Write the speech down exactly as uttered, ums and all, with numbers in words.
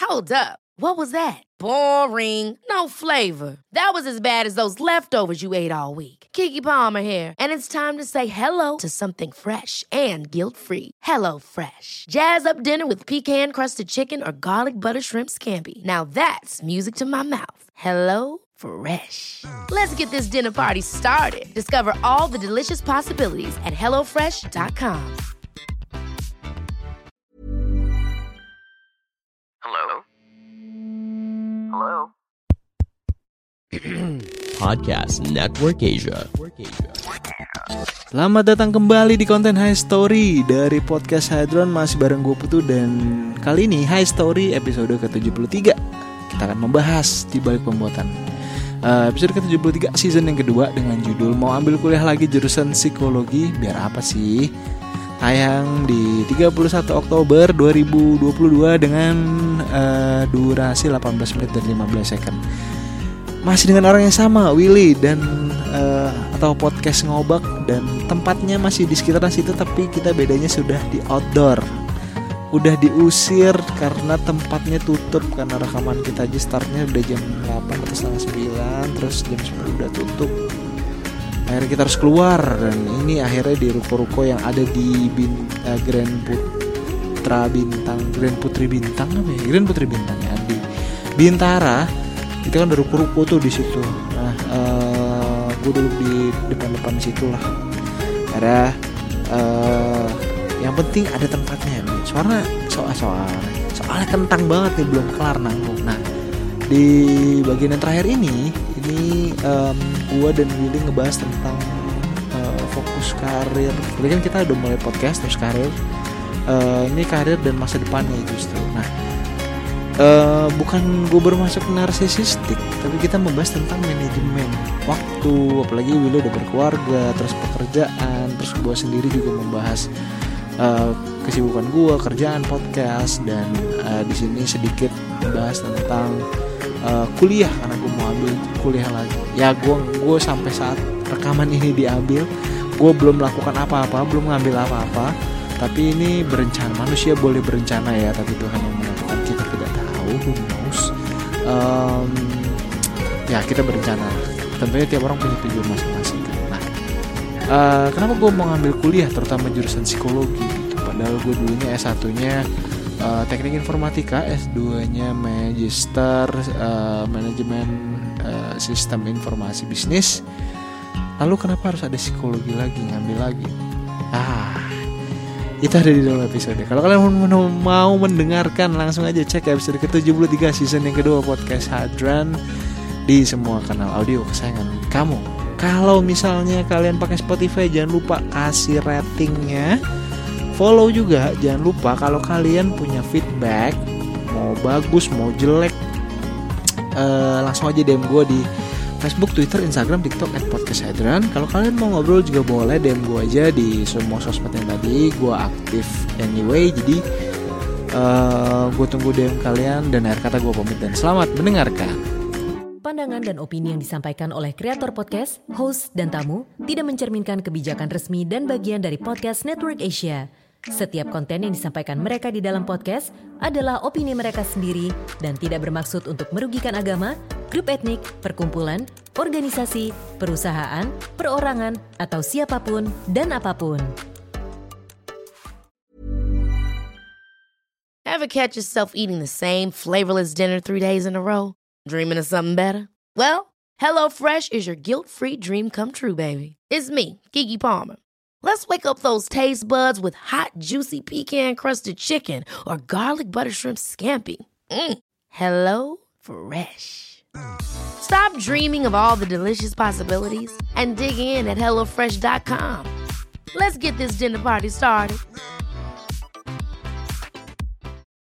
Hold up. What was that? Boring. No flavor. That was as bad as those leftovers you ate all week. Keke Palmer here, and it's time to say hello to something fresh and guilt-free. Hello Fresh. Jazz up dinner with pecan-crusted chicken or garlic butter shrimp scampi. Now that's music to my mouth. Hello Fresh. Let's get this dinner party started. Discover all the delicious possibilities at hello fresh dot com. Hello? Hello? Podcast Network Asia. Selamat datang kembali di konten High Story dari Podcast Hadron. Masih bareng gue Putu. Dan kali ini High Story episode ke tujuh puluh tiga. Kita akan membahas di balik pembuatan uh, episode ke tujuh puluh tiga season yang kedua dengan judul Mau ambil kuliah lagi jurusan psikologi. Biar apa sih? Tayang di tiga puluh satu Oktober dua ribu dua puluh dua dengan uh, durasi delapan belas menit dan lima belas second. Masih dengan orang yang sama, Willy, dan uh, atau podcast ngobak, dan tempatnya masih di sekitaran situ, tapi kita bedanya sudah di outdoor. Udah diusir karena tempatnya tutup, karena rekaman kita aja startnya udah jam delapan atau setengah sembilan, terus jam sepuluh udah tutup. Akhirnya kita harus keluar, dan ini akhirnya di ruko-ruko yang ada di Bin, uh, Grand Putra Bintang, Grand Putri Bintang apa ya? Grand Putri Bintang ya, di Bintara. Itu kan ada ruko-ruko tuh di situ. Nah, uh, gue duduk di depan-depan situ lah. Ada, uh, yang penting ada tempatnya. Soalnya soal-soal, soalnya kentang banget nih, belum kelar nanggung. Nah, di bagian yang terakhir ini, ini um, gue dan Willy ngebahas tentang uh, fokus karir. Jadi kan kita udah mulai podcast terus karir. Uh, ini karir dan masa depannya justru. Nah, uh, bukan gue bermasuk narsisistik, tapi kita membahas tentang manajemen waktu. Apalagi Willy udah berkeluarga, terus pekerjaan, terus gue sendiri juga membahas uh, kesibukan gue, kerjaan, podcast, dan uh, di sini sedikit membahas tentang uh, kuliah, karena gue mau ambil kuliah lagi. Ya gue gue sampai saat rekaman ini diambil, gue belum melakukan apa-apa, belum ngambil apa-apa. Tapi ini berencana, manusia boleh berencana ya, tapi Tuhan yang menentukan, kita tidak tahu, who knows. Um, ya kita berencana. Tentunya tiap orang punya tujuan masing-masing. Nah, uh, kenapa gue mau ngambil kuliah, terutama jurusan psikologi gitu? Padahal gue dulunya S satunya uh, teknik informatika, S duanya magister uh, manajemen uh, sistem informasi bisnis. Lalu kenapa harus ada psikologi lagi, ngambil lagi? Ah, itu ada di dalam episode. Kalau kalian mau mendengarkan, langsung aja cek episode ke tujuh puluh tiga season yang kedua Podcast Hadron di semua kanal audio kesayangan kamu. Kalau misalnya kalian pakai Spotify, jangan lupa kasih ratingnya. Follow juga, jangan lupa. Kalau kalian punya feedback, mau bagus, mau jelek, uh, langsung aja D M gue di Facebook, Twitter, Instagram, TikTok at Podcast Hadron. Kalau kalian mau ngobrol juga boleh, D M gue aja di semua sosmed yang tadi. Gue aktif anyway, jadi uh, gue tunggu D M kalian. Dan akhir kata gue pamit dan selamat mendengarkan. Pandangan dan opini yang disampaikan oleh kreator podcast, host, dan tamu tidak mencerminkan kebijakan resmi dan bagian dari Podcast Network Asia. Setiap konten yang disampaikan mereka di dalam podcast adalah opini mereka sendiri dan tidak bermaksud untuk merugikan agama, grup etnik, perkumpulan, organisasi, perusahaan, perorangan, atau siapapun dan apapun. Ever catch yourself eating the same flavorless dinner three days in a row? Dreaming of something better? Well, HelloFresh is your guilt-free dream come true, baby. It's me, Keke Palmer. Let's wake up those taste buds with hot, juicy pecan-crusted chicken or garlic butter shrimp scampi. Mm. Hello Fresh. Stop dreaming of all the delicious possibilities and dig in at hello fresh dot com. Let's get this dinner party started.